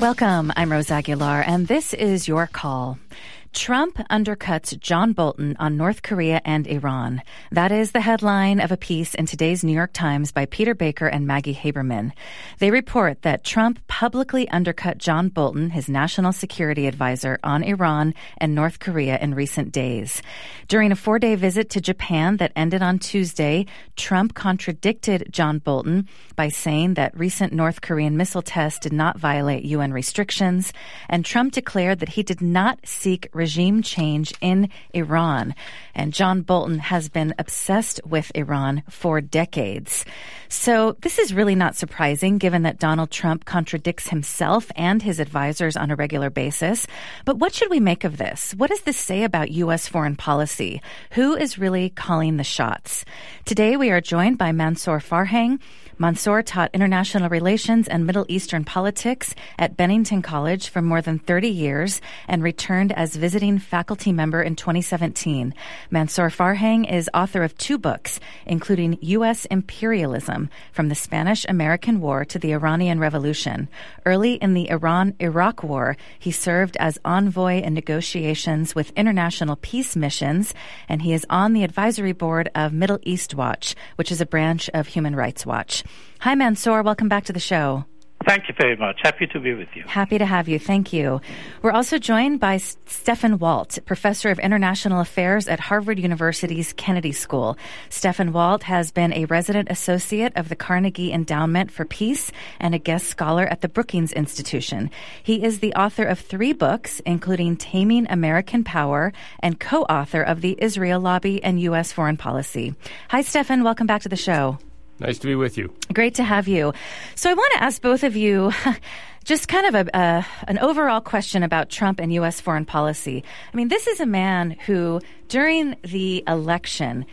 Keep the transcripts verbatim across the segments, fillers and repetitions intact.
Welcome. I'm Rose Aguilar, and this is Your Call. Trump undercuts John Bolton on North Korea and Iran. That is the headline of a piece in today's New York Times by Peter Baker and Maggie Haberman. They report that Trump publicly undercut John Bolton, his national security advisor, on Iran and North Korea in recent days. During a four-day visit to Japan that ended on Tuesday, Trump contradicted John Bolton by saying that recent North Korean missile tests did not violate U N restrictions, and Trump declared that he did not seek regime change in Iran. And John Bolton has been obsessed with Iran for decades. So this is really not surprising, given that Donald Trump contradicts himself and his advisors on a regular basis. But what should we make of this? What does this say about U S foreign policy? Who is really calling the shots? Today we are joined by Mansour Farhang. Mansour taught international relations and Middle Eastern politics at Bennington College for more than thirty years and returned as visiting faculty member in twenty seventeen. Mansour Farhang is author of two books, including U S Imperialism, From the Spanish-American War to the Iranian Revolution. Early in the Iran-Iraq War, he served as envoy in negotiations with international peace missions, and he is on the advisory board of Middle East Watch, which is a branch of Human Rights Watch. Hi, Mansour. Welcome back to the show. Thank you very much. Happy to be with you. Happy to have you. Thank you. We're also joined by Stefan Walt, professor of international affairs at Harvard University's Kennedy School. Stefan Walt has been a resident associate of the Carnegie Endowment for Peace and a guest scholar at the Brookings Institution. He is the author of three books, including Taming American Power, and co-author of The Israel Lobby and U S Foreign Policy. Hi, Stefan. Welcome back to the show. Nice to be with you. Great to have you. So I want to ask both of you just kind of a, uh, an overall question about Trump and U S foreign policy. I mean, this is a man who, during the election,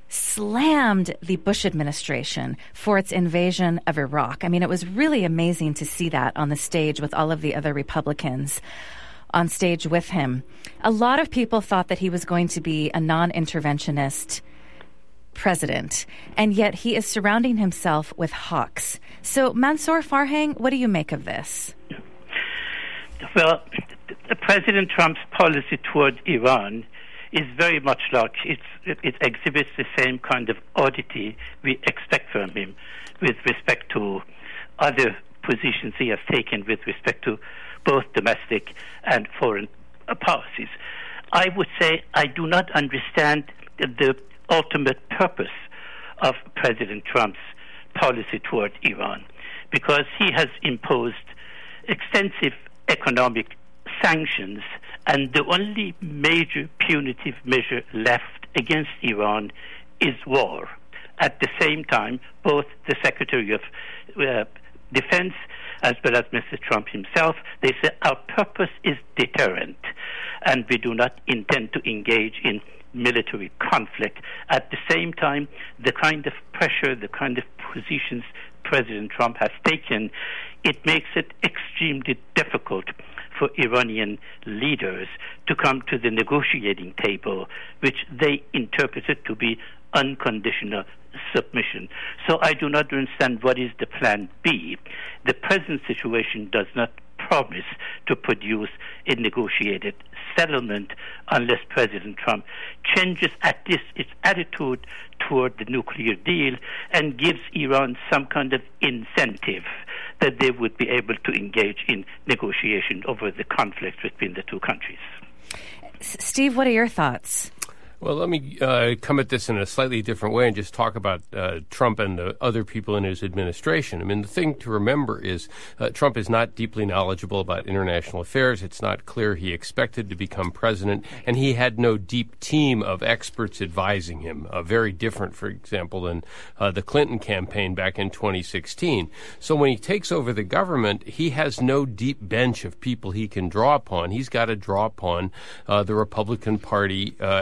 slammed the Bush administration for its invasion of Iraq. I mean, it was really amazing to see that on the stage with all of the other Republicans on stage with him. A lot of people thought that he was going to be a non-interventionist president, and yet he is surrounding himself with hawks. So, Mansour Farhang, what do you make of this? Well, President Trump's policy toward Iran is very much like it's, it exhibits the same kind of oddity we expect from him with respect to other positions he has taken with respect to both domestic and foreign policies. I would say I do not understand the ultimate purpose of President Trump's policy toward Iran, because he has imposed extensive economic sanctions, and the only major punitive measure left against Iran is war. At the same time, both the Secretary of uh, Defense as well as Mister Trump himself, they say our purpose is deterrent, and we do not intend to engage in military conflict. At the same time, the kind of pressure, the kind of positions President Trump has taken, it makes it extremely difficult for Iranian leaders to come to the negotiating table, which they interpreted to be unconditional submission. So I do not understand what is the plan B. The present situation does not promise to produce a negotiated settlement unless President Trump changes at least its attitude toward the nuclear deal and gives Iran some kind of incentive that they would be able to engage in negotiation over the conflict between the two countries. Steve, what are your thoughts? Well, let me uh, come at this in a slightly different way and just talk about uh, Trump and the other people in his administration. I mean, the thing to remember is uh, Trump is not deeply knowledgeable about international affairs. It's not clear he expected to become president, and he had no deep team of experts advising him, uh, very different, for example, than uh, the Clinton campaign back in twenty sixteen. So when he takes over the government, he has no deep bench of people he can draw upon. He's got to draw upon uh, the Republican Party uh, foreign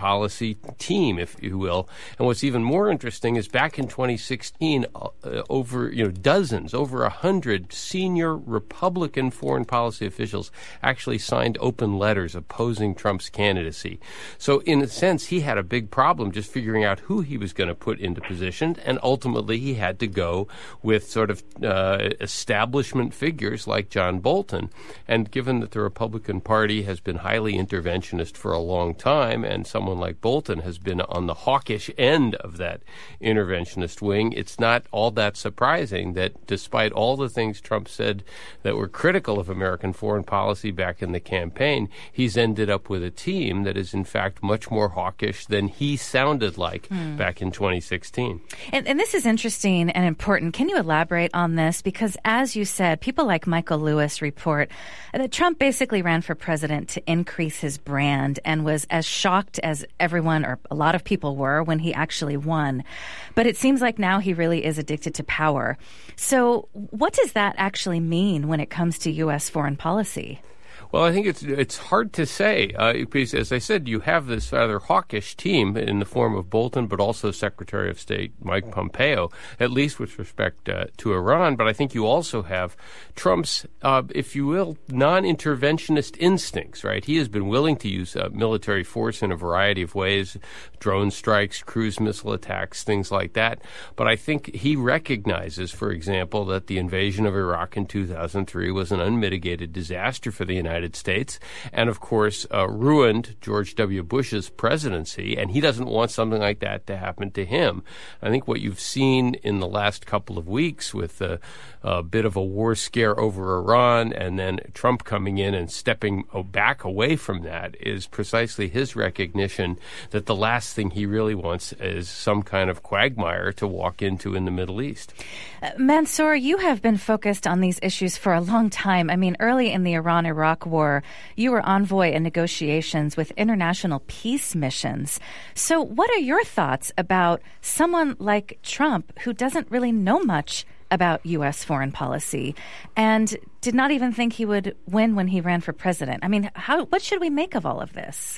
policy team, if you will. And what's even more interesting is back in twenty sixteen, uh, over you know dozens, over a hundred senior Republican foreign policy officials actually signed open letters opposing Trump's candidacy. So in a sense, he had a big problem just figuring out who he was going to put into position, and ultimately he had to go with sort of uh, establishment figures like John Bolton. And given that the Republican Party has been highly interventionist for a long time, and someone like Bolton has been on the hawkish end of that interventionist wing, it's not all that surprising that despite all the things Trump said that were critical of American foreign policy back in the campaign, he's ended up with a team that is in fact much more hawkish than he sounded like mm. back in twenty sixteen. And, and this is interesting and important. Can you elaborate on this? Because as you said, people like Michael Lewis report that Trump basically ran for president to increase his brand and was as shocked as everyone or a lot of people were when he actually won. But it seems like now he really is addicted to power. So what does that actually mean when it comes to U S foreign policy? Well, I think it's it's hard to say uh, because, as I said, you have this rather hawkish team in the form of Bolton, but also Secretary of State Mike Pompeo, at least with respect uh, to Iran. But I think you also have Trump's, uh, if you will, non-interventionist instincts, right? He has been willing to use uh, military force in a variety of ways, drone strikes, cruise missile attacks, things like that. But I think he recognizes, for example, that the invasion of Iraq in two thousand three was an unmitigated disaster for the United States, and of course uh, ruined George W. Bush's presidency, and he doesn't want something like that to happen to him. I think what you've seen in the last couple of weeks with a, a bit of a war scare over Iran and then Trump coming in and stepping back away from that is precisely his recognition that the last thing he really wants is some kind of quagmire to walk into in the Middle East. Uh, Mansour, you have been focused on these issues for a long time. I mean, early in the Iran-Iraq war, you were envoy in negotiations with international peace missions. So what are your thoughts about someone like Trump who doesn't really know much about U S foreign policy and did not even think he would win when he ran for president? I mean, how what should we make of all of this?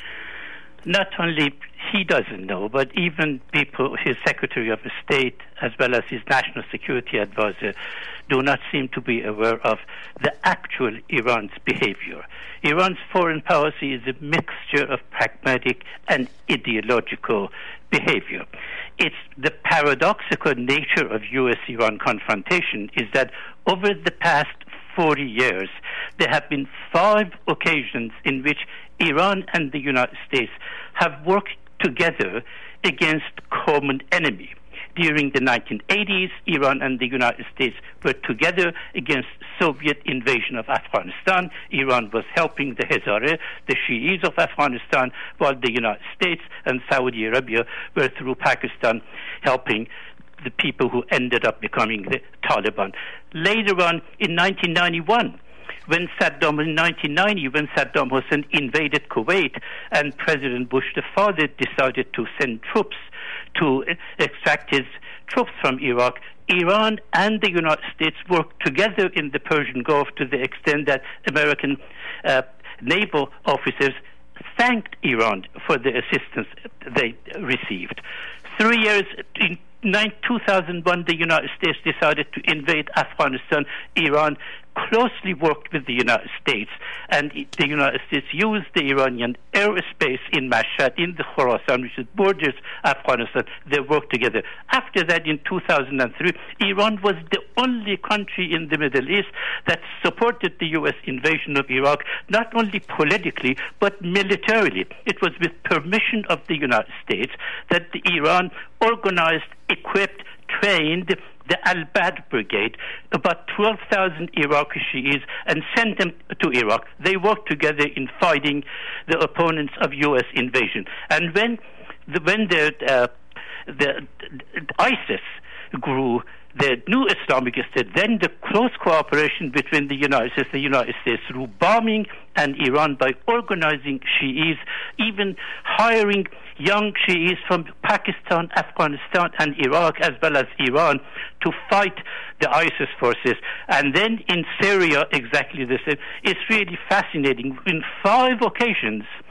Not only he doesn't know, but even people, his Secretary of State, as well as his National Security Advisor, do not seem to be aware of the actual Iran's behavior. Iran's foreign policy is a mixture of pragmatic and ideological behavior. It's the paradoxical nature of U S Iran confrontation is that over the past forty years, there have been five occasions in which Iran and the United States have worked together against common enemy. During the nineteen eighties, Iran and the United States were together against Soviet invasion of Afghanistan. Iran was helping the Hazara, the Shi'is of Afghanistan, while the United States and Saudi Arabia were through Pakistan helping the people who ended up becoming the Taliban. Later on, in nineteen ninety-one, when Saddam, in nineteen ninety, when Saddam Hussein invaded Kuwait and President Bush the father decided to send troops to extract his troops from Iraq, Iran and the United States worked together in the Persian Gulf to the extent that American uh, naval officers thanked Iran for the assistance they received. Three years in two thousand one, the United States decided to invade Afghanistan. Iran closely worked with the United States, and the United States used the Iranian airspace in Mashhad, in the Khorasan, which borders Afghanistan. They worked together. After that, in two thousand three, Iran was the only country in the Middle East that supported the U S invasion of Iraq, not only politically, but militarily. It was with permission of the United States that the Iran organized, equipped, trained the Al-Badr Brigade, about twelve thousand Iraqi Shi'is, and sent them to Iraq. They worked together in fighting the opponents of U S invasion. And when the, when the, uh, the, the ISIS grew, the new Islamic State, then the close cooperation between the United States, the United States through bombing and Iran by organizing Shi'is, even hiring young Shi'is from Pakistan, Afghanistan, and Iraq, as well as Iran, to fight the ISIS forces. And then in Syria, exactly the same. It's really fascinating. In five occasions,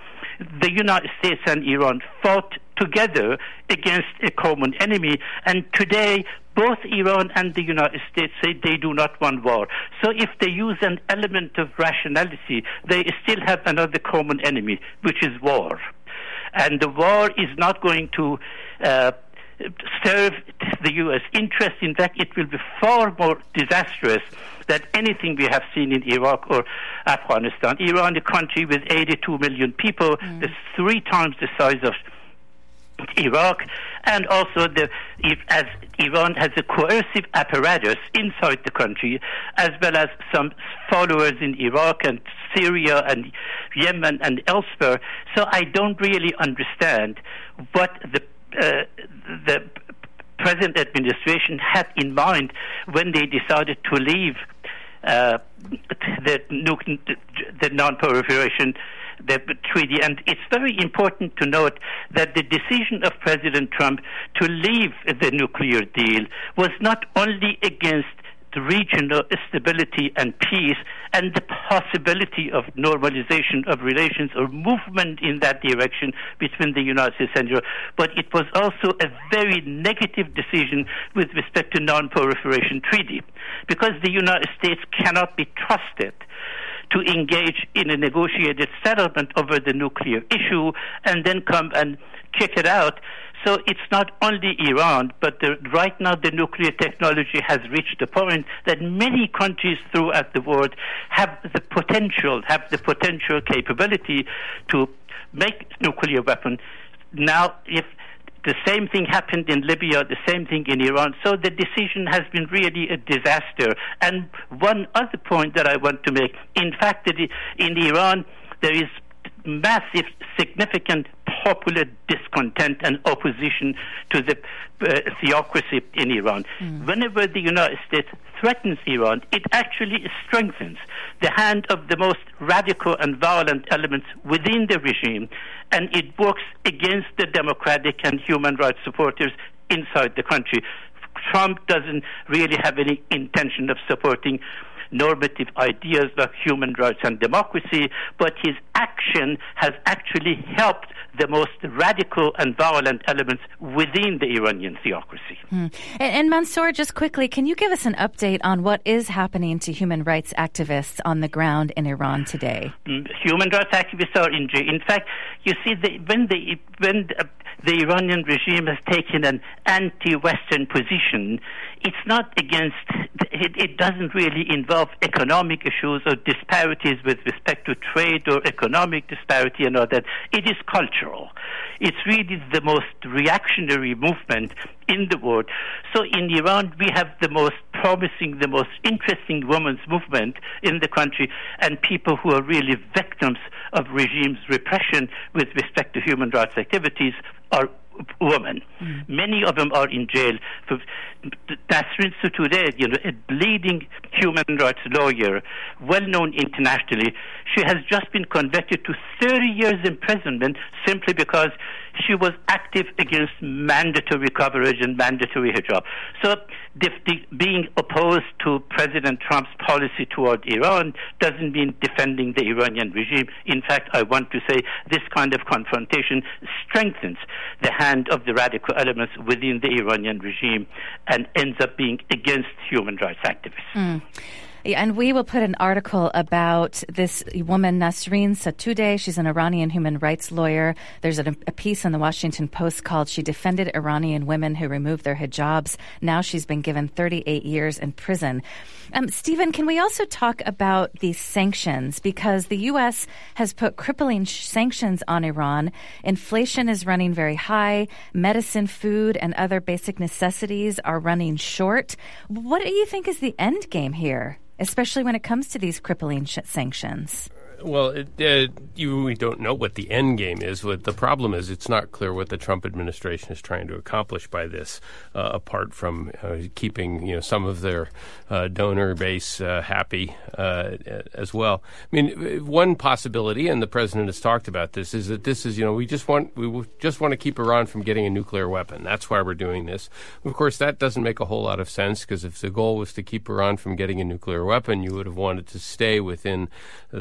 the United States and Iran fought together against a common enemy, and today both Iran and the United States say they do not want war. So if they use an element of rationality, they still have another common enemy, which is war. And the war is not going to uh, serve the U S interest. In fact, it will be far more disastrous than anything we have seen in Iraq or Afghanistan. Iran, a country with eighty-two million people, mm. is three times the size of Iraq, and also the if, as Iran has a coercive apparatus inside the country, as well as some followers in Iraq and Syria and Yemen and elsewhere. So I don't really understand what the uh, the present administration had in mind when they decided to leave uh, the, the non-proliferation the treaty. And it's very important to note that the decision of President Trump to leave the nuclear deal was not only against the regional stability and peace and the possibility of normalization of relations or movement in that direction between the United States and Europe, but it was also a very negative decision with respect to non-proliferation treaty, because the United States cannot be trusted to engage in a negotiated settlement over the nuclear issue and then come and kick it out. So it's not only Iran, but the, right now the nuclear technology has reached the point that many countries throughout the world have the potential, have the potential capability to make nuclear weapons. Now, if the same thing happened in Libya, the same thing in Iran. So the decision has been really a disaster. And one other point that I want to make, in fact, that in Iran, there is massive, significant popular discontent and opposition to the uh, theocracy in Iran. Mm. Whenever the United States threatens Iran, it actually strengthens the hand of the most radical and violent elements within the regime, and it works against the democratic and human rights supporters inside the country. Trump doesn't really have any intention of supporting normative ideas like human rights and democracy, but his action has actually helped the most radical and violent elements within the Iranian theocracy. Hmm. And, and Mansour, just quickly, can you give us an update on what is happening to human rights activists on the ground in Iran today? Human rights activists are in jail. In fact, you see, the, when the when the, the Iranian regime has taken an anti-Western position, it's not against, it, it doesn't really involve economic issues or disparities with respect to trade or economic disparity and all that. It is cultural. It's really the most reactionary movement in the world. So in Iran, we have the most promising, the most interesting women's movement in the country, and people who are really victims of regime's repression with respect to human rights activities are women. Mm. Many of them are in jail. For Nasrin Sotoudeh, you know, a leading human rights lawyer, well known internationally, she has just been convicted to thirty years imprisonment simply because she was active against mandatory coverage and mandatory hijab. So the, the, being opposed to President Trump's policy toward Iran doesn't mean defending the Iranian regime. In fact, I want to say this kind of confrontation strengthens the hand of the radical elements within the Iranian regime and ends up being against human rights activists. Mm. Yeah, and we will put an article about this woman, Nasrin Sotoudeh. She's an Iranian human rights lawyer. There's a, a piece in the Washington Post called "She Defended Iranian Women Who Removed Their Hijabs." Now she's been given thirty-eight years in prison. Um, Stephen, can we also talk about these sanctions? Because the U S has put crippling sh- sanctions on Iran. Inflation is running very high. Medicine, food, and other basic necessities are running short. What do you think is the end game here, especially when it comes to these crippling sh- sanctions? Well, it, uh, you we don't know what the end game is. What the problem is, it's not clear what the Trump administration is trying to accomplish by this, uh, apart from uh, keeping you know some of their uh, donor base uh, happy uh, as well. I mean, one possibility, and the president has talked about this, is that this is you know we just want we just want to keep Iran from getting a nuclear weapon. That's why we're doing this. Of course, that doesn't make a whole lot of sense, because if the goal was to keep Iran from getting a nuclear weapon, you would have wanted to stay within the joint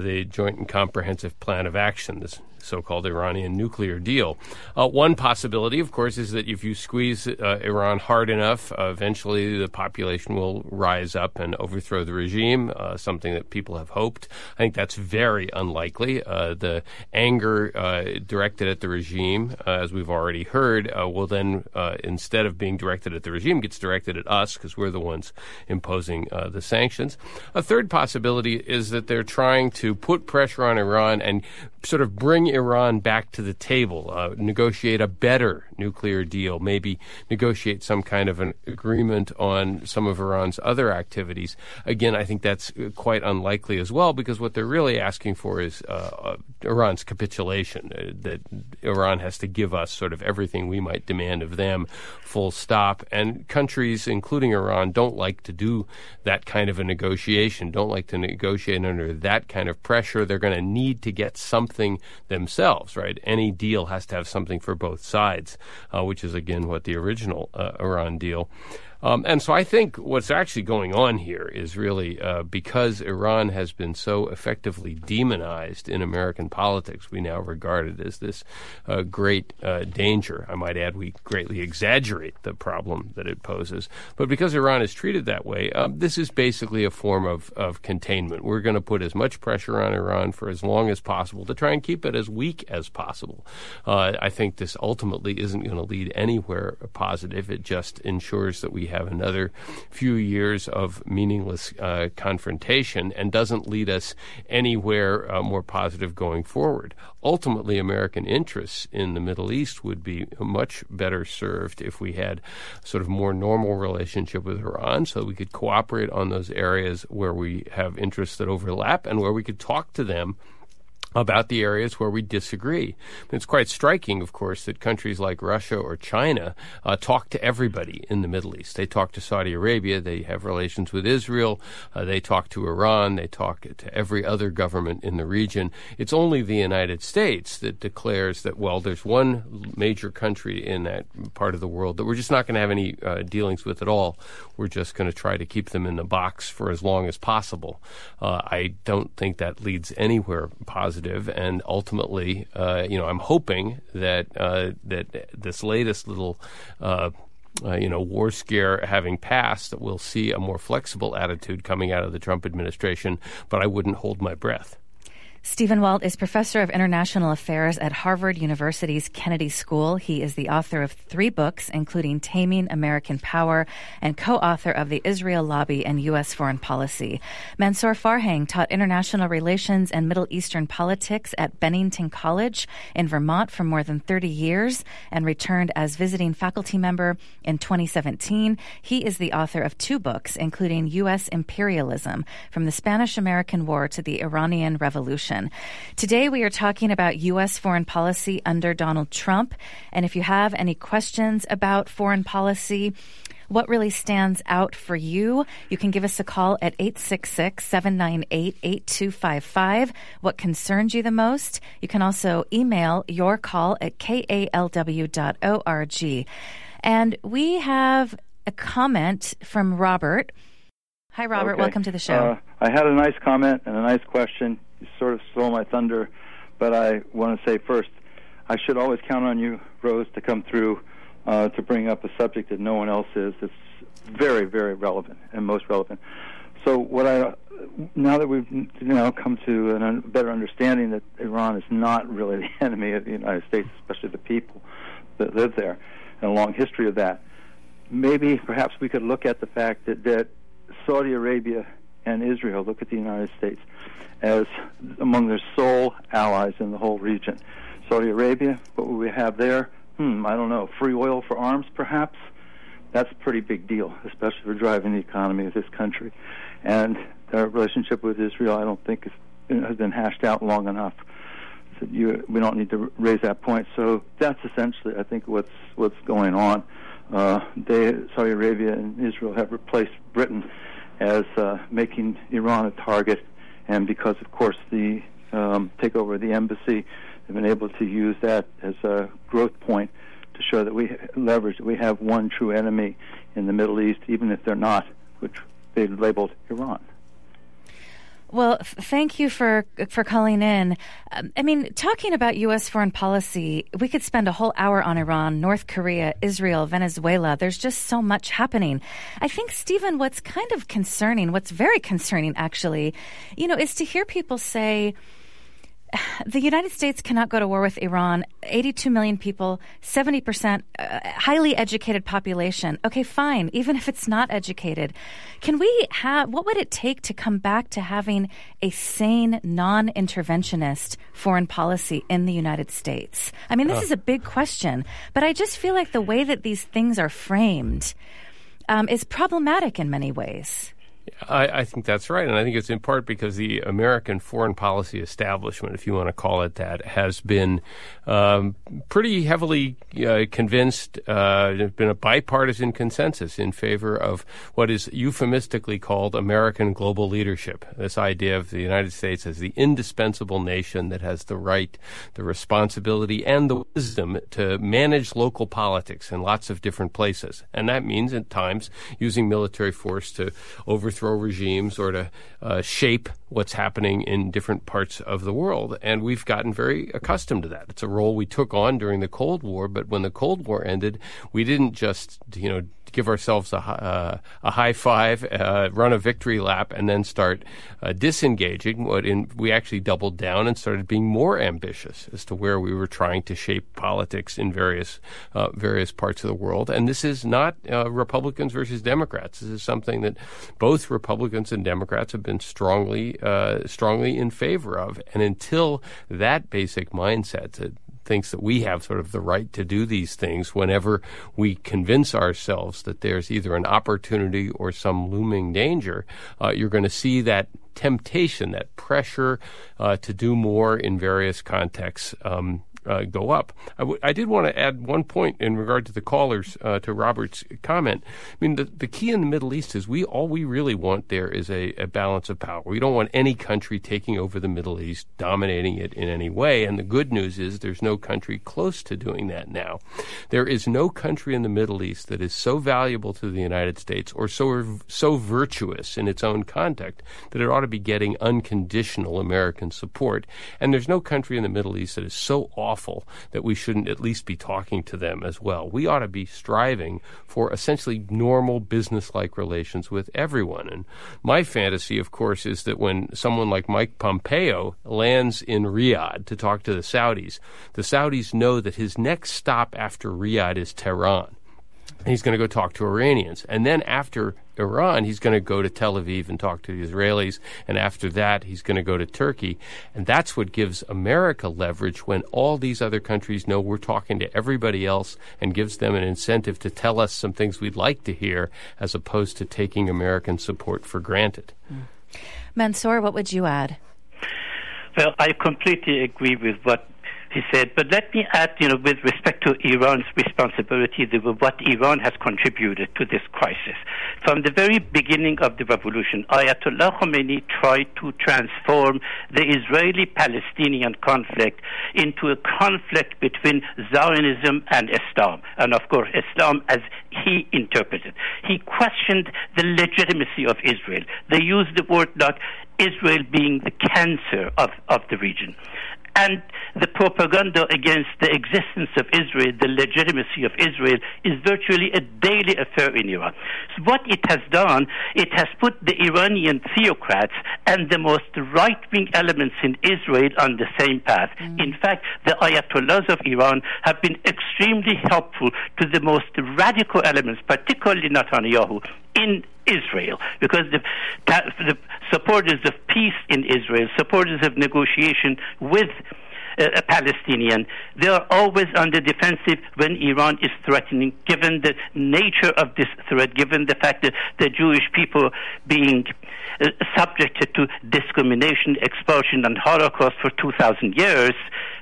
joint and comprehensive plan of action, this so-called Iranian nuclear deal. Uh, one possibility, of course, is that if you squeeze uh, Iran hard enough, uh, eventually the population will rise up and overthrow the regime, uh, something that people have hoped. I think that's very unlikely. Uh, the anger uh, directed at the regime, uh, as we've already heard, uh, will then, uh, instead of being directed at the regime, gets directed at us because we're the ones imposing uh, the sanctions. A third possibility is that they're trying to put pressure on Iran and sort of bring Iran back to the table, uh, negotiate a better nuclear deal, maybe negotiate some kind of an agreement on some of Iran's other activities. Again, I think that's quite unlikely as well, because what they're really asking for is uh, uh, Iran's capitulation, uh, that Iran has to give us sort of everything we might demand of them, full stop. And countries, including Iran, don't like to do that kind of a negotiation, don't like to negotiate under that kind of pressure. They're going to need to get something themselves, right? Any deal has to have something for both sides, uh, which is, again, what the original uh, Iran deal. Um, and so I think what's actually going on here is really uh, because Iran has been so effectively demonized in American politics, we now regard it as this uh, great uh, danger. I might add we greatly exaggerate the problem that it poses. But because Iran is treated that way, um, this is basically a form of, of containment. We're going to put as much pressure on Iran for as long as possible to try and keep it as weak as possible. Uh, I think this ultimately isn't going to lead anywhere positive. It just ensures that we have another few years of meaningless uh, confrontation and doesn't lead us anywhere uh, more positive going forward. Ultimately, American interests in the Middle East would be much better served if we had sort of more normal relationship with Iran, so we could cooperate on those areas where we have interests that overlap and where we could talk to them about the areas where we disagree. It's quite striking, of course, that countries like Russia or China uh, talk to everybody in the Middle East. They talk to Saudi Arabia. They have relations with Israel. Uh, they talk to Iran. They talk to every other government in the region. It's only the United States that declares that, well, there's one major country in that part of the world that we're just not going to have any uh, dealings with at all. We're just going to try to keep them in the box for as long as possible. Uh, I don't think that leads anywhere positive. And ultimately, uh, you know, I'm hoping that uh, that this latest little, uh, uh, you know, war scare having passed, that we'll see a more flexible attitude coming out of the Trump administration. But I wouldn't hold my breath. Stephen Walt is professor of international affairs at Harvard University's Kennedy School. He is the author of three books, including Taming American Power, and co-author of The Israel Lobby and U S Foreign Policy. Mansour Farhang taught international relations and Middle Eastern politics at Bennington College in Vermont for more than thirty years and returned as visiting faculty member in twenty seventeen. He is the author of two books, including U S Imperialism, From the Spanish-American War to the Iranian Revolution. Today we are talking about U S foreign policy under Donald Trump. And if you have any questions about foreign policy, what really stands out for you, you can give us a call at eight six six, seven nine eight, eight two five five. What concerns you the most? You can also email your call at k a l w dot org. And we have a comment from Robert. Hi, Robert. Okay. Welcome to the show. Uh, I had a nice comment and a nice question. You sort of stole my thunder, but I want to say first, I should always count on you, Rose, to come through uh, to bring up a subject that no one else is. It's very, very relevant and most relevant. So what I now that we've you know come to a better understanding that Iran is not really the enemy of the United States, especially the people that live there, and a long history of that, maybe perhaps we could look at the fact that, that Saudi Arabia and Israel look at the United States as among their sole allies in the whole region. Saudi Arabia, what would we have there? Hmm, I don't know. Free oil for arms, perhaps? That's a pretty big deal, especially for driving the economy of this country. And their relationship with Israel, I don't think is, has been hashed out long enough. So you, we don't need to raise that point. So that's essentially, I think, what's what's going on. Uh, they, Saudi Arabia and Israel have replaced Britain as uh, making Iran a target. And because, of course, the um, takeover of the embassy, they've been able to use that as a growth point to show that we leverage that we have one true enemy in the Middle East, even if they're not, which they labeled Iran. Well, f- thank you for for calling in. Um, I mean, talking about U S foreign policy, we could spend a whole hour on Iran, North Korea, Israel, Venezuela. There's just so much happening. I think, Stephen, what's kind of concerning, what's very concerning, actually, you know, is to hear people say, the United States cannot go to war with Iran. eighty-two million people, seventy percent uh, highly educated population. Okay, fine. Even if it's not educated, can we have, what would it take to come back to having a sane, non-interventionist foreign policy in the United States? I mean, this uh. is a big question, but I just feel like the way that these things are framed um, is problematic in many ways. I, I think that's right, and I think it's in part because the American foreign policy establishment, if you want to call it that, has been um, pretty heavily uh, convinced. Uh, there's been a bipartisan consensus in favor of what is euphemistically called American global leadership, this idea of the United States as the indispensable nation that has the right, the responsibility, and the wisdom to manage local politics in lots of different places. And that means at times using military force to overthrow regimes or to uh, shape what's happening in different parts of the world. And we've gotten very accustomed to that. It's a role we took on during the Cold War, but when the Cold War ended, we didn't just, you know, give ourselves a, uh, a high five, uh, run a victory lap, and then start uh, disengaging. What in, we actually doubled down and started being more ambitious as to where we were trying to shape politics in various uh, various parts of the world. And this is not uh, Republicans versus Democrats. This is something that both Republicans and Democrats have been strongly uh, strongly in favor of. And until that basic mindset that thinks that we have sort of the right to do these things whenever we convince ourselves that there's either an opportunity or some looming danger, uh, you're going to see that temptation, that pressure uh, to do more in various contexts um, uh, go up. I, w- I did want to add one point in regard to the callers, uh, to Robert's comment. I mean, the, the key in the Middle East is we all we really want there is a, a balance of power. We don't want any country taking over the Middle East, dominating it in any way. And the good news is there's no country close to doing that now. There is no country in the Middle East that is so valuable to the United States or so so virtuous in its own conduct that it ought to be getting unconditional American support. And there's no country in the Middle East that is so awful that we shouldn't at least be talking to them as well. We ought to be striving for essentially normal business-like relations with everyone. And my fantasy, of course, is that when someone like Mike Pompeo lands in Riyadh to talk to the Saudis, the Saudis know that his next stop after Riyadh is Tehran. He's going to go talk to Iranians. And then after Iran, he's going to go to Tel Aviv and talk to the Israelis. And after that, he's going to go to Turkey. And that's what gives America leverage when all these other countries know we're talking to everybody else and gives them an incentive to tell us some things we'd like to hear as opposed to taking American support for granted. Mm. Mansour, what would you add? Well, I completely agree with what he said, but let me add, you know, with respect to Iran's responsibility, the, what Iran has contributed to this crisis. From the very beginning of the revolution, Ayatollah Khomeini tried to transform the Israeli-Palestinian conflict into a conflict between Zionism and Islam, and of course Islam as he interpreted. He questioned the legitimacy of Israel. They used the word like Israel being the cancer of, of the region. And the propaganda against the existence of Israel, the legitimacy of Israel, is virtually a daily affair in Iran. So what it has done, it has put the Iranian theocrats and the most right-wing elements in Israel on the same path. Mm. In fact, the Ayatollahs of Iran have been extremely helpful to the most radical elements, particularly Netanyahu, in Israel, because the, the supporters of peace in Israel, supporters of negotiation with uh, a Palestinian, they are always on the defensive when Iran is threatening, given the nature of this threat, given the fact that the Jewish people being uh, subjected to discrimination, expulsion, and Holocaust for two thousand years.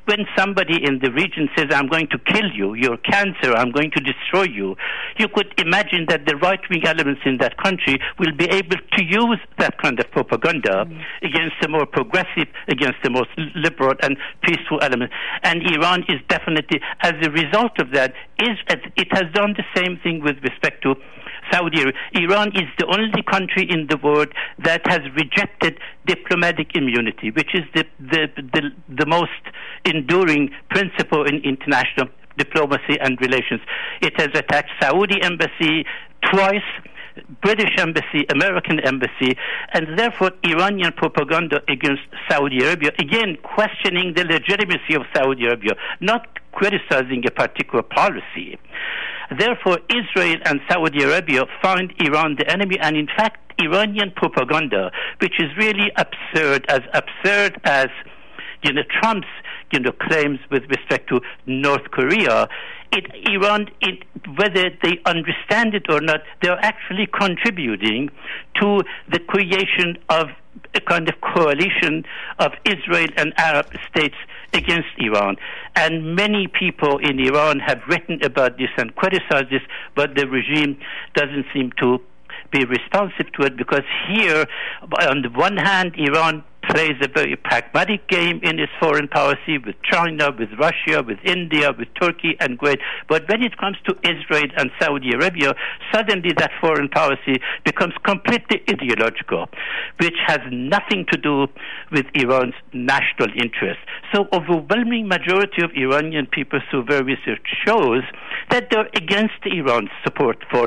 when somebody in the region says, I'm going to kill you, you're cancer, I'm going to destroy you, you could imagine that the right-wing elements in that country will be able to use that kind of propaganda mm. against the more progressive, against the most liberal and peaceful elements. And Iran is definitely, as a result of that, is it has done the same thing with respect to Saudi Arabia. Iran is the only country in the world that has rejected diplomatic immunity, which is the the the, the most enduring principle in international diplomacy and relations. It has attacked Saudi embassy twice, British embassy, American embassy, and therefore Iranian propaganda against Saudi Arabia, again questioning the legitimacy of Saudi Arabia, not criticizing a particular policy. Therefore, Israel and Saudi Arabia find Iran the enemy, and in fact, Iranian propaganda, which is really absurd, as absurd as you know Trump's you know claims with respect to North Korea. It, Iran, it, whether they understand it or not, they are actually contributing to the creation of a kind of coalition of Israel and Arab states against Iran. And many people in Iran have written about this and criticized this, but the regime doesn't seem to be responsive to it, because here, on the one hand, Iran plays a very pragmatic game in its foreign policy with China, with Russia, with India, with Turkey, and Kuwait. But when it comes to Israel and Saudi Arabia, suddenly that foreign policy becomes completely ideological, which has nothing to do with Iran's national interests. So overwhelming majority of Iranian people survey research shows that they're against Iran's support for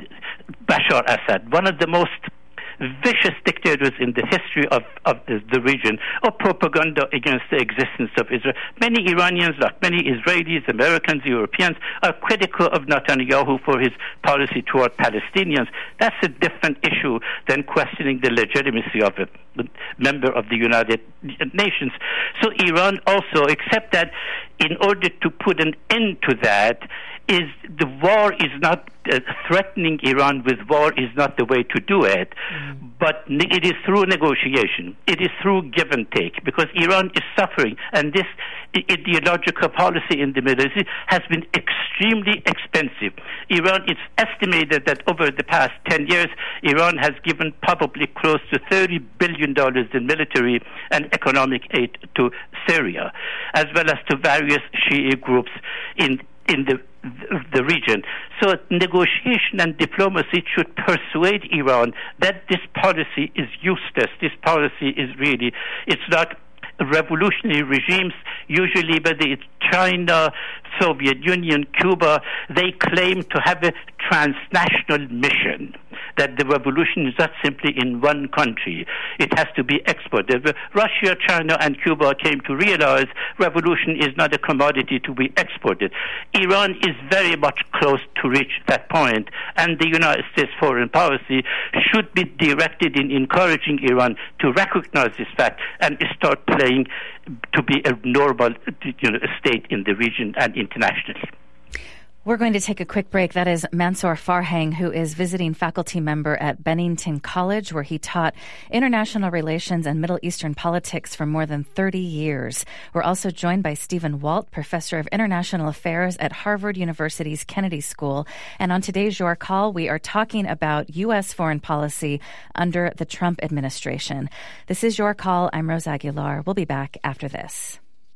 Bashar Assad, one of the most vicious dictators in the history of, of the, the region, or propaganda against the existence of Israel. Many Iranians, like many Israelis, Americans, Europeans, are critical of Netanyahu for his policy toward Palestinians. That's a different issue than questioning the legitimacy of a member of the United Nations. So Iran also, except that in order to put an end to that, is the war is not uh, threatening Iran with war is not the way to do it, mm. but ne- it is through negotiation. It is through give and take, because Iran is suffering, and this I- ideological policy in the Middle East has been extremely expensive. Iran, it's estimated that over the past ten years, Iran has given probably close to thirty billion dollars in military and economic aid to Syria, as well as to various Shia groups in in the the region. So negotiation and diplomacy should persuade Iran that this policy is useless. This policy is really, it's not revolutionary regimes, usually whether it's China, Soviet Union, Cuba, they claim to have a transnational mission, that the revolution is not simply in one country. It has to be exported. Russia, China, and Cuba came to realize revolution is not a commodity to be exported. Iran is very much close to reach that point, and the United States foreign policy should be directed in encouraging Iran to recognize this fact and start playing to be a normal you know, state in the region and internationally. We're going to take a quick break. That is Mansour Farhang, who is visiting faculty member at Bennington College, where he taught international relations and Middle Eastern politics for more than thirty years. We're also joined by Stephen Walt, professor of international affairs at Harvard University's Kennedy School. And on today's Your Call, we are talking about U S foreign policy under the Trump administration. This is Your Call. I'm Rose Aguilar. We'll be back after this.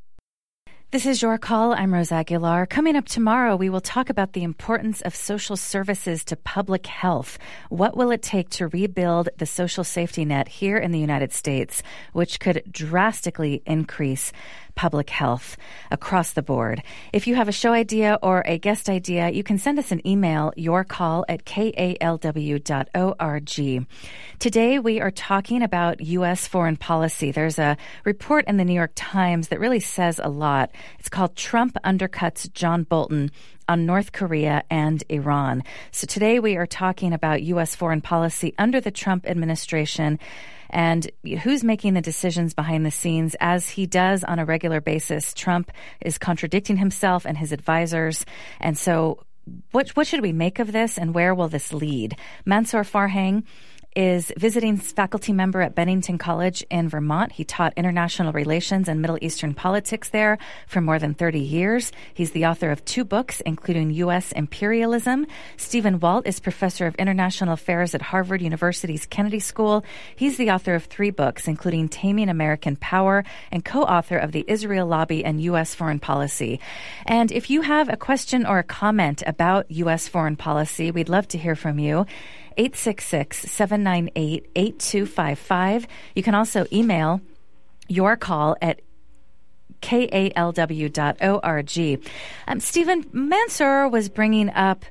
This is Your Call. I'm Rose Aguilar. Coming up tomorrow, we will talk about the importance of social services to public health. What will it take to rebuild the social safety net here in the United States, which could drastically increase public health across the board? If you have a show idea or a guest idea, you can send us an email, yourcall at k a l w dot org. Today, we are talking about U S foreign policy. There's a report in the New York Times that really says a lot. It's called Trump Undercuts John Bolton on North Korea and Iran. So today we are talking about U S foreign policy under the Trump administration and who's making the decisions behind the scenes. As he does on a regular basis, Trump is contradicting himself and his advisors. And so what, what should we make of this, and where will this lead? Mansour Farhang is visiting faculty member at Bennington College in Vermont. He taught international relations and Middle Eastern politics there for more than thirty years. He's the author of two books, including U S Imperialism. Stephen Walt is professor of international affairs at Harvard University's Kennedy School. He's the author of three books, including Taming American Power, and co-author of The Israel Lobby and U S Foreign Policy. And if you have a question or a comment about U S foreign policy, we'd love to hear from you. eight six six, seven nine eight, eight two five five. You can also email your call at K A L W dot org. Um, Stephen, Mansour was bringing up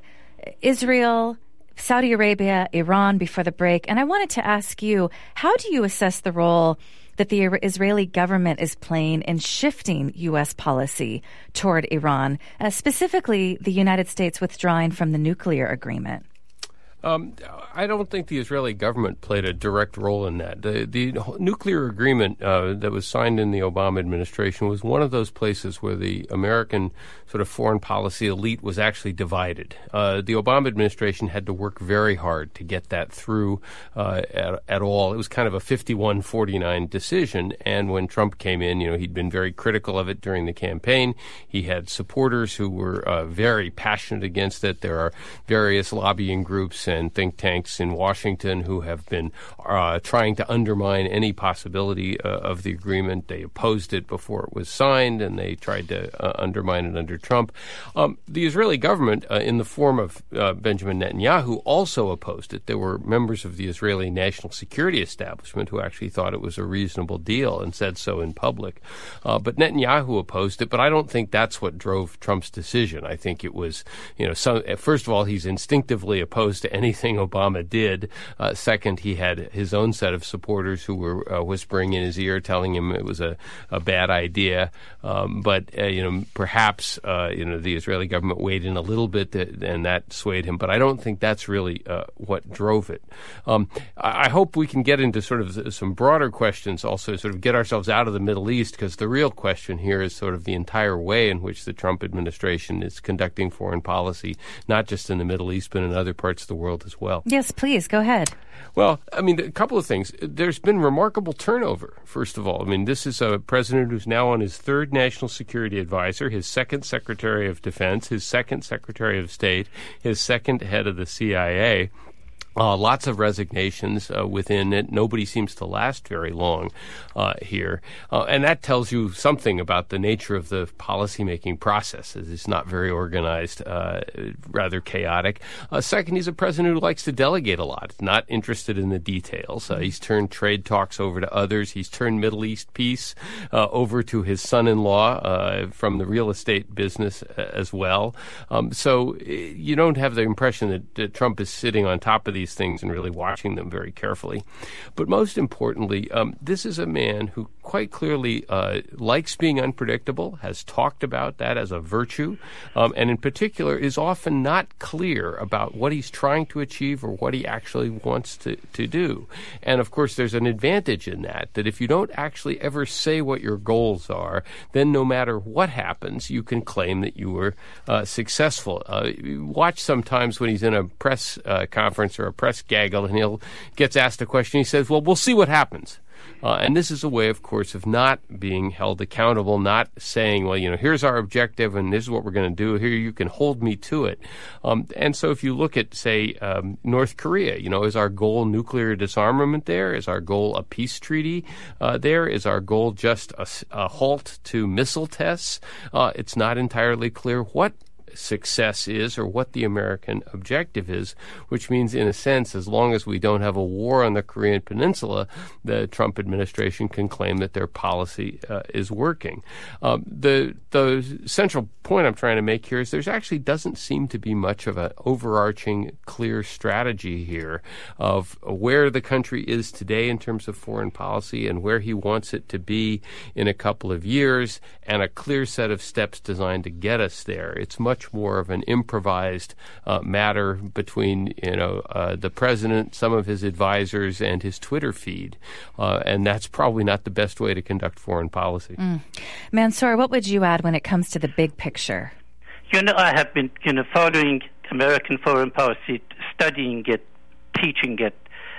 Israel, Saudi Arabia, Iran before the break, and I wanted to ask you, how do you assess the role that the Israeli government is playing in shifting U S policy toward Iran, uh, specifically the United States withdrawing from the nuclear agreement? Um, I don't think the Israeli government played a direct role in that. The, the nuclear agreement uh, that was signed in the Obama administration was one of those places where the American sort of foreign policy elite was actually divided. Uh, the Obama administration had to work very hard to get that through uh, at, at all. It was kind of a fifty-one forty-nine decision, and when Trump came in, you know, he'd been very critical of it during the campaign. He had supporters who were uh, very passionate against it. There are various lobbying groups and think tanks in Washington who have been uh, trying to undermine any possibility uh, of the agreement. They opposed it before it was signed, and they tried to uh, undermine it under Trump. Um, the Israeli government, uh, in the form of uh, Benjamin Netanyahu, also opposed it. There were members of the Israeli national security establishment who actually thought it was a reasonable deal and said so in public. Uh, but Netanyahu opposed it, but I don't think that's what drove Trump's decision. I think it was, you know, some, first of all, he's instinctively opposed to any anything Obama did. Uh, second, he had his own set of supporters who were uh, whispering in his ear, telling him it was a, a bad idea. Um, but, uh, you know, perhaps, uh, you know, the Israeli government weighed in a little bit to, and that swayed him. But I don't think that's really uh, what drove it. Um, I, I hope we can get into sort of some broader questions, also sort of get ourselves out of the Middle East, because the real question here is sort of the entire way in which the Trump administration is conducting foreign policy, not just in the Middle East, but in other parts of the world as well. Yes, please, go ahead. Well, I mean, a couple of things. There's been remarkable turnover, first of all. I mean, this is a president who's now on his third national security advisor, his second secretary of defense, his second secretary of state, his second head of the C I A. Uh, lots of resignations uh, within it. Nobody seems to last very long uh, here. Uh, and that tells you something about the nature of the policymaking process. It's not very organized, uh, rather chaotic. Uh, second, he's a president who likes to delegate a lot, not interested in the details. Uh, he's turned trade talks over to others. He's turned Middle East peace uh, over to his son-in-law uh, from the real estate business uh, as well. Um, so you don't have the impression that, that Trump is sitting on top of these things and really watching them very carefully. But most importantly, um, this is a man who quite clearly uh, likes being unpredictable, has talked about that as a virtue, um, and in particular is often not clear about what he's trying to achieve or what he actually wants to, to do. And of course, there's an advantage in that, that if you don't actually ever say what your goals are, then no matter what happens, you can claim that you were uh, successful. Uh, watch sometimes when he's in a press uh, conference or a press gaggle and he'll gets asked a question, he says, well, we'll see what happens. Uh, and this is a way, of course, of not being held accountable, not saying, well, you know, here's our objective and this is what we're going to do. Here, you can hold me to it. Um, and so if you look at, say, um, North Korea, you know, is our goal nuclear disarmament there? Is our goal a peace treaty uh, there? Is our goal just a, a halt to missile tests? Uh, it's not entirely clear what success is or what the American objective is, which means, in a sense, as long as we don't have a war on the Korean Peninsula, the Trump administration can claim that their policy uh, is working. Um, the the central point I'm trying to make here is there's actually doesn't seem to be much of an overarching clear strategy here of where the country is today in terms of foreign policy and where he wants it to be in a couple of years, and a clear set of steps designed to get us there. It's much more of an improvised uh, matter between, you know, uh, the president, some of his advisors, and his Twitter feed. Uh, and that's probably not the best way to conduct foreign policy. Mm. Mansour, what would you add when it comes to the big picture? You know, I have been, you know, following American foreign policy, studying it, teaching it,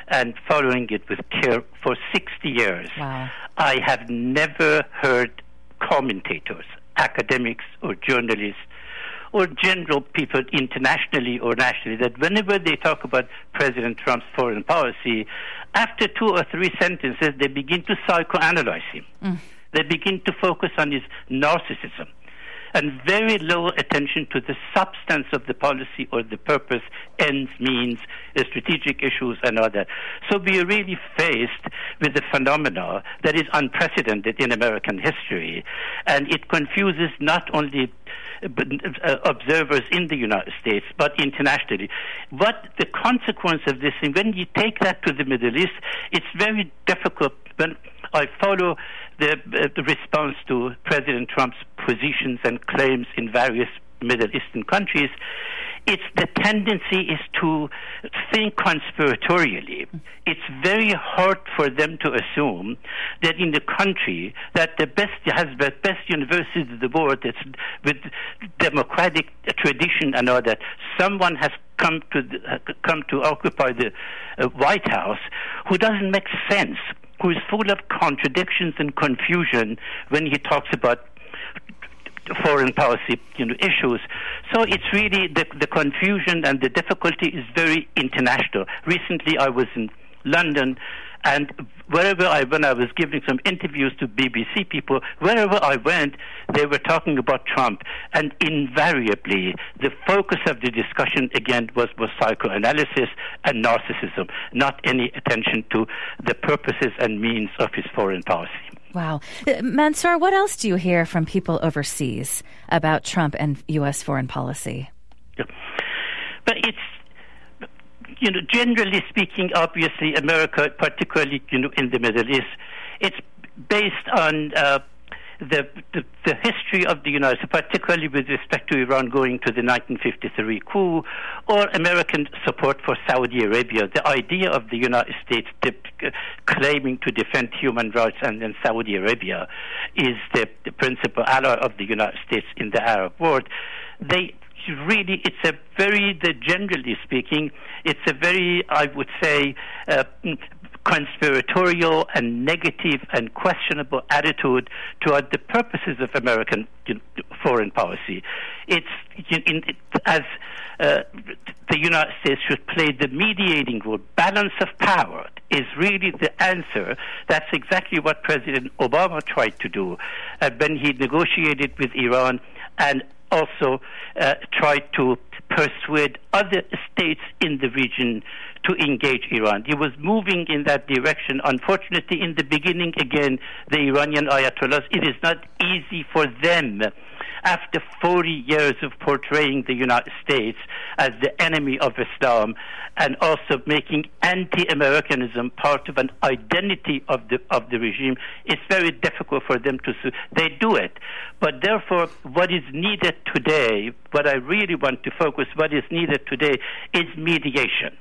and following it with care for sixty years. Wow. I have never heard commentators, academics or journalists, or general people internationally or nationally, that whenever they talk about President Trump's foreign policy, after two or three sentences, they begin to psychoanalyze him. Mm. They begin to focus on his narcissism, and very low attention to the substance of the policy or the purpose, ends, means, the strategic issues, and all that. So we are really faced with a phenomena that is unprecedented in American history, and it confuses not only uh, observers in the United States, but internationally. What the consequence of this, and when you take that to the Middle East, it's very difficult. When I follow the, uh, the response to President Trump's positions and claims in various Middle Eastern countries, it's the tendency is to think conspiratorially. It's very hard for them to assume that in the country that the best has the best universities in the world, that's with democratic tradition and all that, someone has come to the, come to occupy the uh, White House who doesn't make sense, who is full of contradictions and confusion when he talks about foreign policy, you know, issues. So it's really the, the confusion and the difficulty is very international. Recently, I was in London, and wherever I when I was giving some interviews to B B C people, wherever I went, they were talking about Trump, and invariably the focus of the discussion again was, was psychoanalysis and narcissism, not any attention to the purposes and means of his foreign policy. Wow. Uh, Mansour, what else do you hear from people overseas about Trump and U S foreign policy? Yeah. But it's, you know, generally speaking, obviously, America, particularly, you know, in the Middle East, it's based on uh, the, the the history of the United States, particularly with respect to Iran going to the nineteen fifty-three coup, or American support for Saudi Arabia. The idea of the United States dip, uh, claiming to defend human rights, and then Saudi Arabia is the, the principal ally of the United States in the Arab world. They really, it's a very, the, generally speaking, it's a very, I would say, uh, conspiratorial and negative and questionable attitude toward the purposes of American you know, foreign policy. It's in, in, it, as uh, the United States should play the mediating role. Balance of power is really the answer. That's exactly what President Obama tried to do uh, when he negotiated with Iran, and also uh, tried to persuade other states in the region to engage Iran. He was moving in that direction. Unfortunately, in the beginning, again, the Iranian Ayatollahs, it is not easy for them, after forty years of portraying the United States as the enemy of Islam and also making anti-Americanism part of an identity of the of the regime, it's very difficult for them to su- they do it. But therefore, what is needed today, what I really want to focus, what is needed today is mediation.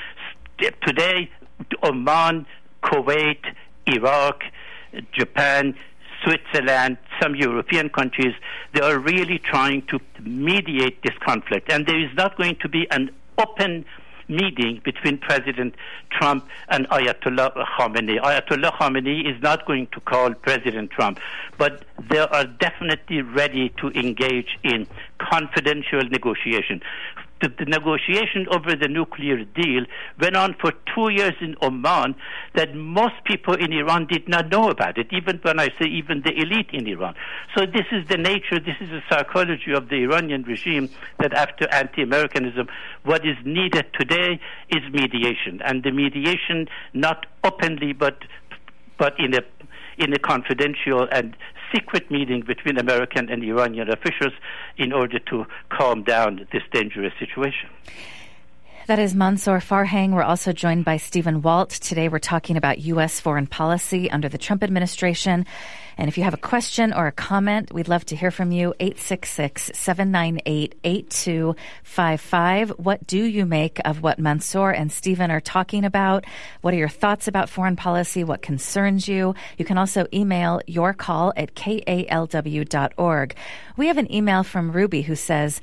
Today, Oman, Kuwait, Iraq, Japan, Switzerland, some European countries, they are really trying to mediate this conflict. And there is not going to be an open meeting between President Trump and Ayatollah Khamenei. Ayatollah Khamenei is not going to call President Trump, but they are definitely ready to engage in confidential negotiation. The, the negotiation over the nuclear deal went on for two years in Oman that most people in Iran did not know about it, even when I say even the elite in Iran. So this is the nature, this is the psychology of the Iranian regime, that after anti-Americanism, what is needed today is mediation. And the mediation not openly but but in a in a confidential and secret meeting between American and Iranian officials in order to calm down this dangerous situation. That is Mansour Farhang. We're also joined by Stephen Walt. Today we're talking about U S foreign policy under the Trump administration. And if you have a question or a comment, we'd love to hear from you. eight six six, seven nine eight, eight two five five. What do you make of what Mansour and Stephen are talking about? What are your thoughts about foreign policy? What concerns you? You can also email your call at K A L W dot org. We have an email from Ruby who says,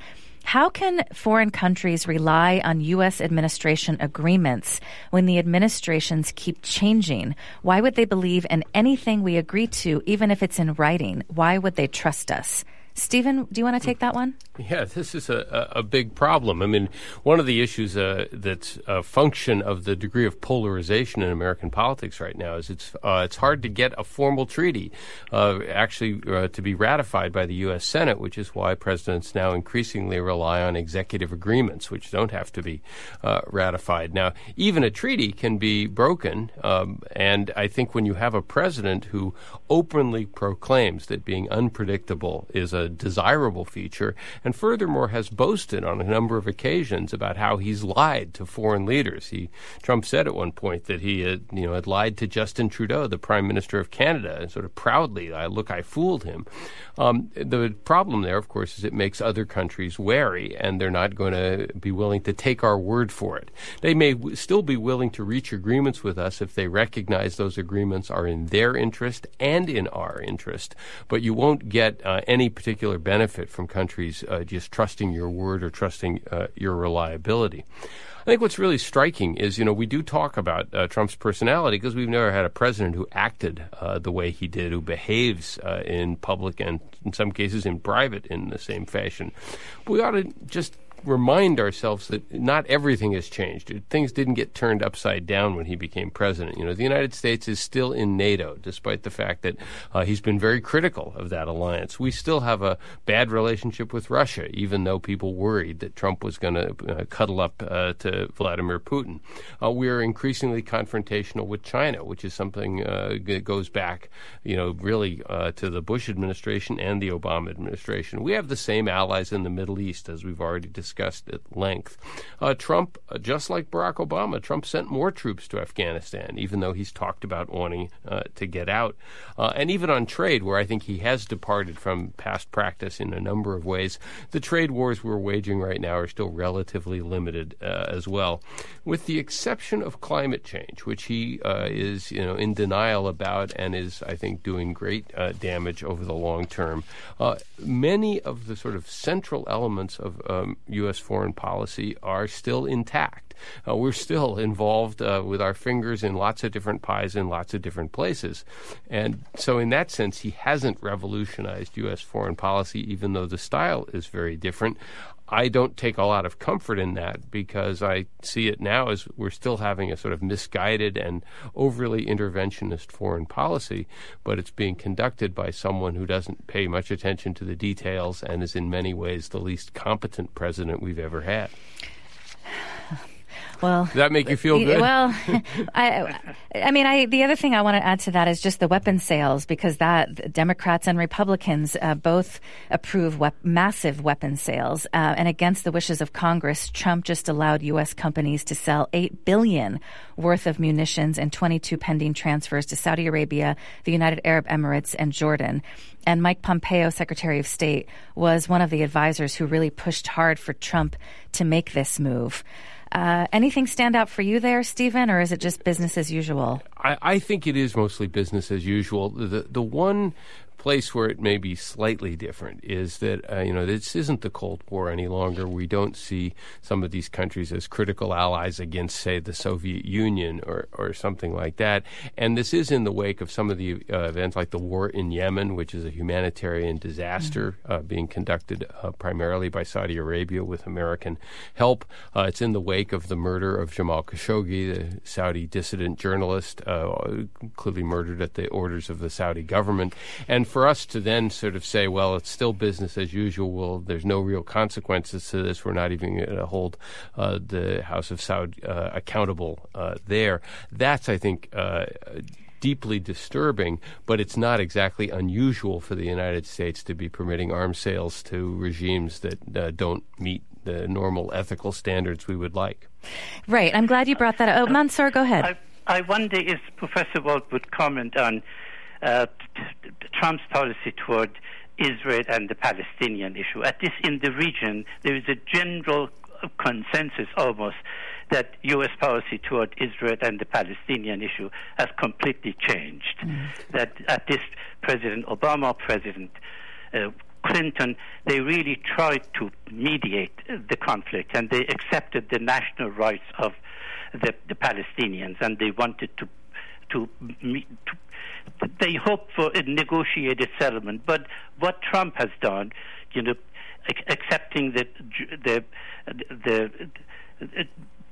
How can foreign countries rely on U S administration agreements when the administrations keep changing? Why would they believe in anything we agree to, even if it's in writing? Why would they trust us? Stephen, do you want to take that one? Yeah, this is a, a big problem. I mean, one of the issues uh, that's a function of the degree of polarization in American politics right now is it's uh, it's hard to get a formal treaty uh, actually uh, to be ratified by the U S Senate, which is why presidents now increasingly rely on executive agreements, which don't have to be uh, ratified. Now, even a treaty can be broken, um, and I think when you have a president who openly proclaims that being unpredictable is a desirable feature, and furthermore has boasted on a number of occasions about how he's lied to foreign leaders. He Trump said at one point that he had, you know, had lied to Justin Trudeau, the Prime Minister of Canada, and sort of proudly, I look, I fooled him. Um, the problem there, of course, is it makes other countries wary, and they're not going to be willing to take our word for it. They may w- still be willing to reach agreements with us if they recognize those agreements are in their interest and in our interest, but you won't get uh, any particular particular benefit from countries uh, just trusting your word or trusting uh, your reliability. I think what's really striking is, you know, we do talk about uh, Trump's personality because we've never had a president who acted uh, the way he did, who behaves uh, in public and in some cases in private in the same fashion. But we ought to just remind ourselves that not everything has changed. Things didn't get turned upside down when he became president. You know, the United States is still in NATO, despite the fact that uh, he's been very critical of that alliance. We still have a bad relationship with Russia, even though people worried that Trump was going to uh, cuddle up uh, to Vladimir Putin. Uh, we are increasingly confrontational with China, which is something uh, that goes back, you know, really uh, to the Bush administration and the Obama administration. We have the same allies in the Middle East, as we've already discussed at length. Uh, Trump, uh, just like Barack Obama, Trump sent more troops to Afghanistan, even though he's talked about wanting uh, to get out. Uh, and even on trade, where I think he has departed from past practice in a number of ways, the trade wars we're waging right now are still relatively limited uh, as well. With the exception of climate change, which he uh, is, you know, in denial about and is, I think, doing great uh, damage over the long term, uh, many of the sort of central elements of um, U S foreign policy are still intact. Uh, we're still involved uh, with our fingers in lots of different pies in lots of different places. And so in that sense, he hasn't revolutionized U S foreign policy, even though the style is very different. I don't take a lot of comfort in that because I see it now as we're still having a sort of misguided and overly interventionist foreign policy, but it's being conducted by someone who doesn't pay much attention to the details and is in many ways the least competent president we've ever had. Well, does that make you feel good? Well, I, I mean, I, the other thing I want to add to that is just the weapon sales, because that Democrats and Republicans uh, both approve wep- massive weapon sales, uh, and against the wishes of Congress, Trump just allowed U S companies to sell eight billion dollars worth of munitions and twenty-two pending transfers to Saudi Arabia, the United Arab Emirates, and Jordan. And Mike Pompeo, Secretary of State, was one of the advisors who really pushed hard for Trump to make this move. Uh, anything stand out for you there, Stephen, or is it just business as usual? I, I think it is mostly business as usual. The the one place where it may be slightly different is that, uh, you know, this isn't the Cold War any longer. We don't see some of these countries as critical allies against, say, the Soviet Union or, or something like that. And this is in the wake of some of the uh, events like the war in Yemen, which is a humanitarian disaster mm-hmm. uh, being conducted uh, primarily by Saudi Arabia with American help. Uh, it's in the wake of the murder of Jamal Khashoggi, the Saudi dissident journalist, uh, clearly murdered at the orders of the Saudi government. And for us to then sort of say, well, it's still business as usual, well, there's no real consequences to this, we're not even going to hold uh, the House of Saud uh, accountable uh, there, that's, I think, uh, deeply disturbing, but it's not exactly unusual for the United States to be permitting arms sales to regimes that uh, don't meet the normal ethical standards we would like. Right. I'm glad you brought that up. Oh, Mansour, go ahead. I, I wonder if Professor Walt would comment on Uh, t- t- Trump's policy toward Israel and the Palestinian issue. At this, in the region, there is a general consensus almost that U S policy toward Israel and the Palestinian issue has completely changed. Mm. That at this, President Obama, President uh, Clinton, they really tried to mediate the conflict, and they accepted the national rights of the, the Palestinians, and they wanted to to, to they hoped for a negotiated settlement. But what Trump has done, you know, accepting the the the, the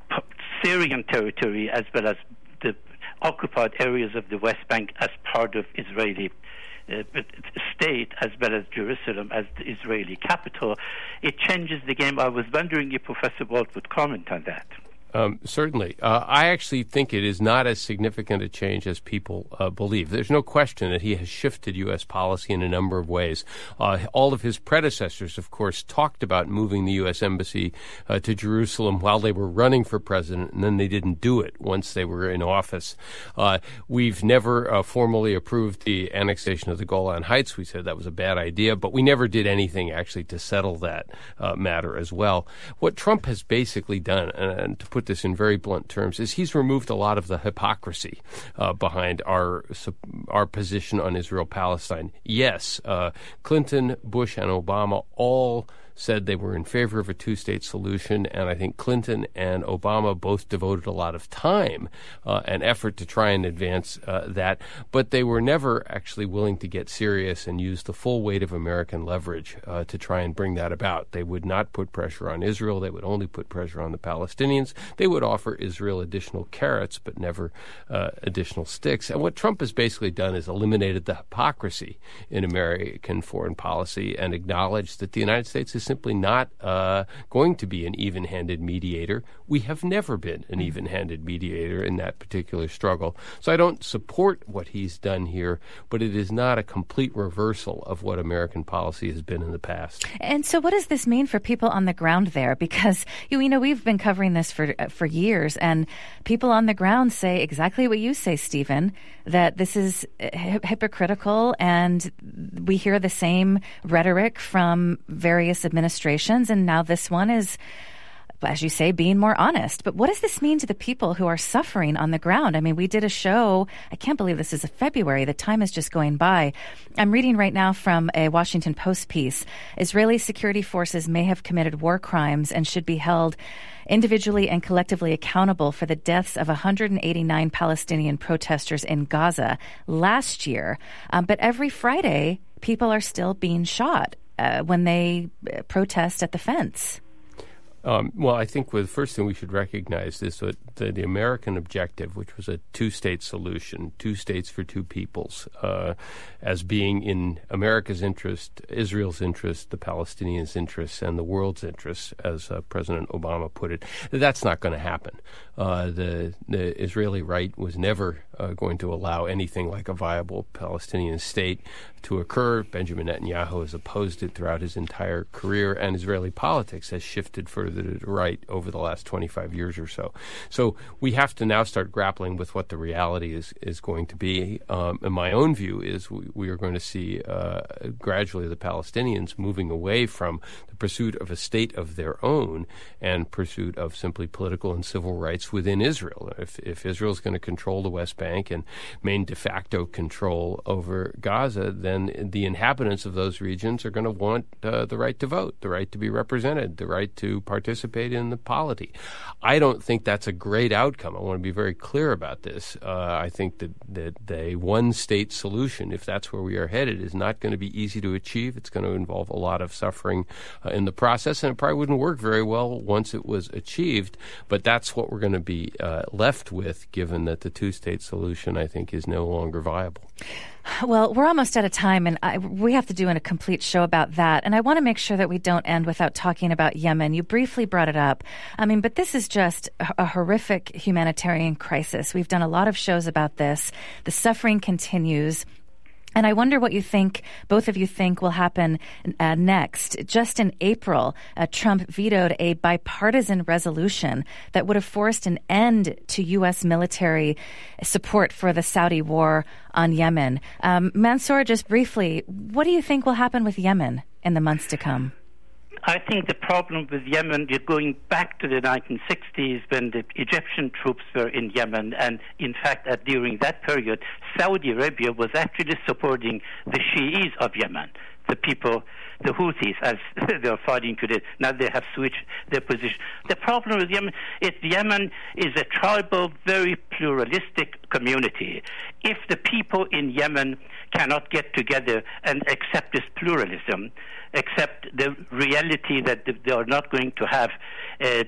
Syrian territory as well as the occupied areas of the West Bank as part of Israeli uh, state, as well as Jerusalem as the Israeli capital, it changes the game. I was wondering if Professor Walt would comment on that. Um, certainly. Uh, I actually think it is not as significant a change as people uh, believe. There's no question that he has shifted U S policy in a number of ways. Uh, all of his predecessors, of course, talked about moving the U S embassy uh, to Jerusalem while they were running for president, and then they didn't do it once they were in office. Uh, we've never uh, formally approved the annexation of the Golan Heights. We said that was a bad idea, but we never did anything actually to settle that uh, matter as well. What Trump has basically done, and, and to put this in very blunt terms, is he's removed a lot of the hypocrisy uh, behind our our position on Israel-Palestine. Yes, uh, Clinton, Bush, and Obama all said they were in favor of a two-state solution, and I think Clinton and Obama both devoted a lot of time uh, and effort to try and advance uh, that, but they were never actually willing to get serious and use the full weight of American leverage uh, to try and bring that about. They would not put pressure on Israel. They would only put pressure on the Palestinians. They would offer Israel additional carrots, but never uh, additional sticks. And what Trump has basically done is eliminated the hypocrisy in American foreign policy and acknowledged that the United States is simply not uh, going to be an even-handed mediator. We have never been an even-handed mediator in that particular struggle. So I don't support what he's done here, but it is not a complete reversal of what American policy has been in the past. And so what does this mean for people on the ground there? Because, you know, we've been covering this for for years, and people on the ground say exactly what you say, Stephen, that this is hi- hypocritical, and we hear the same rhetoric from various administrations, and now this one is, as you say, being more honest. But what does this mean to the people who are suffering on the ground? I mean, we did a show, I can't believe this is February, the time is just going by. I'm reading right now from a Washington Post piece. Israeli security forces may have committed war crimes and should be held individually and collectively accountable for the deaths of one hundred eighty-nine Palestinian protesters in Gaza last year. Um, but every Friday, people are still being shot uh, when they protest at the fence. Um, well, I think the first thing we should recognize is that the, the American objective, which was a two-state solution, two states for two peoples, uh, as being in America's interest, Israel's interest, the Palestinians' interests, and the world's interests, as uh, President Obama put it, that's not going to happen. Uh, the, the Israeli right was never uh, going to allow anything like a viable Palestinian state to occur. Benjamin Netanyahu has opposed it throughout his entire career, and Israeli politics has shifted further to the right over the last twenty-five years or so. So we have to now start grappling with what the reality is, is going to be. Um, and my own view is we, we are going to see uh, gradually the Palestinians moving away from the pursuit of a state of their own and pursuit of simply political and civil rights within Israel. If, if Israel is going to control the West Bank and maintain de facto control over Gaza, then the inhabitants of those regions are going to want uh, the right to vote, the right to be represented, the right to participate in the polity. I don't think that's a great outcome. I want to be very clear about this. Uh, I think that, that the one-state solution, if that's where we are headed, is not going to be easy to achieve. It's going to involve a lot of suffering uh, in the process, and it probably wouldn't work very well once it was achieved. But that's what we're going to be uh, left with, given that the two-state solution, I think, is no longer viable. Well, we're almost out of time, and I, we have to do a complete show about that. And I want to make sure that we don't end without talking about Yemen. You briefly brought it up. I mean, but this is just a, a horrific humanitarian crisis. We've done a lot of shows about this. The suffering continues. And I wonder what you think, both of you think, will happen uh, next. Just in April, uh, Trump vetoed a bipartisan resolution that would have forced an end to U S military support for the Saudi war on Yemen. Um, Mansour, just briefly, what do you think will happen with Yemen in the months to come? I think the problem with Yemen, you're going back to the nineteen sixties when the Egyptian troops were in Yemen, and in fact, uh, during that period, Saudi Arabia was actually supporting the Shi'is of Yemen, the people the Houthis, as they're fighting today. Now they have switched their position. The problem with Yemen is Yemen is a tribal, very pluralistic community. If the people in Yemen cannot get together and accept this pluralism, accept the reality that they are not going to have a,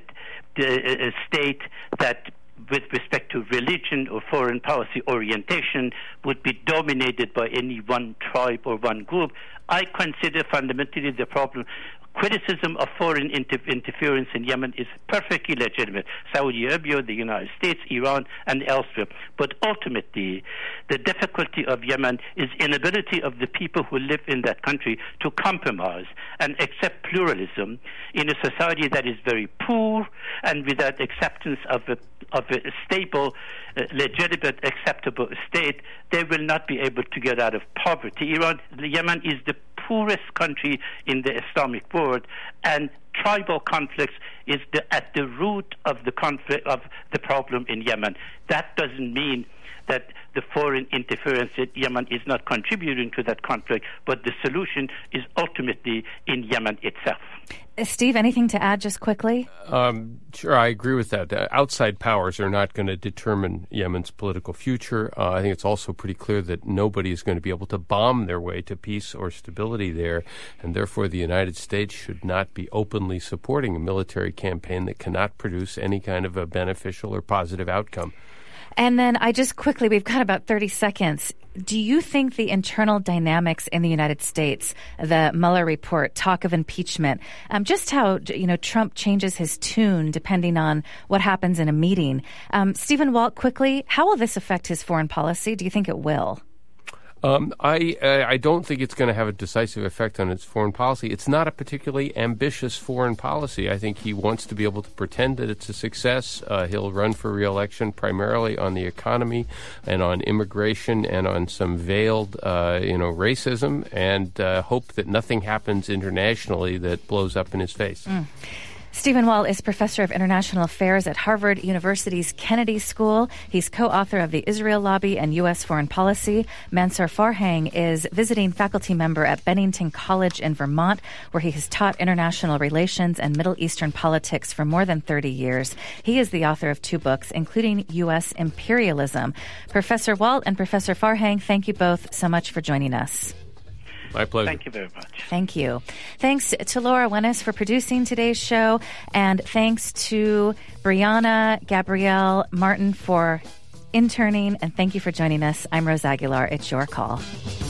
a state that, with respect to religion or foreign policy orientation, would be dominated by any one tribe or one group, I consider fundamentally the problem. Criticism of foreign inter- interference in Yemen is perfectly legitimate. Saudi Arabia, the United States, Iran, and elsewhere. But ultimately, the difficulty of Yemen is inability of the people who live in that country to compromise and accept pluralism in a society that is very poor and without acceptance of a, of a stable, uh, legitimate, acceptable state. They will not be able to get out of poverty. Iran, Yemen is the poorest country in the Islamic world, and tribal conflicts is the, at the root of the conflict of the problem in Yemen. That doesn't mean that the foreign interference in Yemen is not contributing to that conflict, but the solution is ultimately in Yemen itself. Steve, anything to add just quickly? Um, sure, I agree with that. Uh, outside powers are not going to determine Yemen's political future. Uh, I think it's also pretty clear that nobody is going to be able to bomb their way to peace or stability there, and therefore the United States should not be openly supporting a military campaign that cannot produce any kind of a beneficial or positive outcome. And then I just quickly, we've got about thirty seconds. Do you think the internal dynamics in the United States, the Mueller report, talk of impeachment, um, just how, you know, Trump changes his tune depending on what happens in a meeting? Um, Stephen Walt, quickly, how will this affect his foreign policy? Do you think it will? Um, I uh, I don't think it's going to have a decisive effect on its foreign policy. It's not a particularly ambitious foreign policy. I think he wants to be able to pretend that it's a success. Uh, he'll run for re-election primarily on the economy and on immigration and on some veiled, uh, you know, racism, and uh, hope that nothing happens internationally that blows up in his face. Mm. Stephen Walt is professor of international affairs at Harvard University's Kennedy School. He's co-author of The Israel Lobby and U S Foreign Policy. Mansour Farhang is visiting faculty member at Bennington College in Vermont, where he has taught international relations and Middle Eastern politics for more than thirty years. He is the author of two books, including U S Imperialism. Professor Walt and Professor Farhang, thank you both so much for joining us. My pleasure. Thank you very much. Thank you. Thanks to Laura Wennis for producing today's show, and thanks to Brianna, Gabrielle, Martin for interning, and thank you for joining us. I'm Rose Aguilar. It's your call.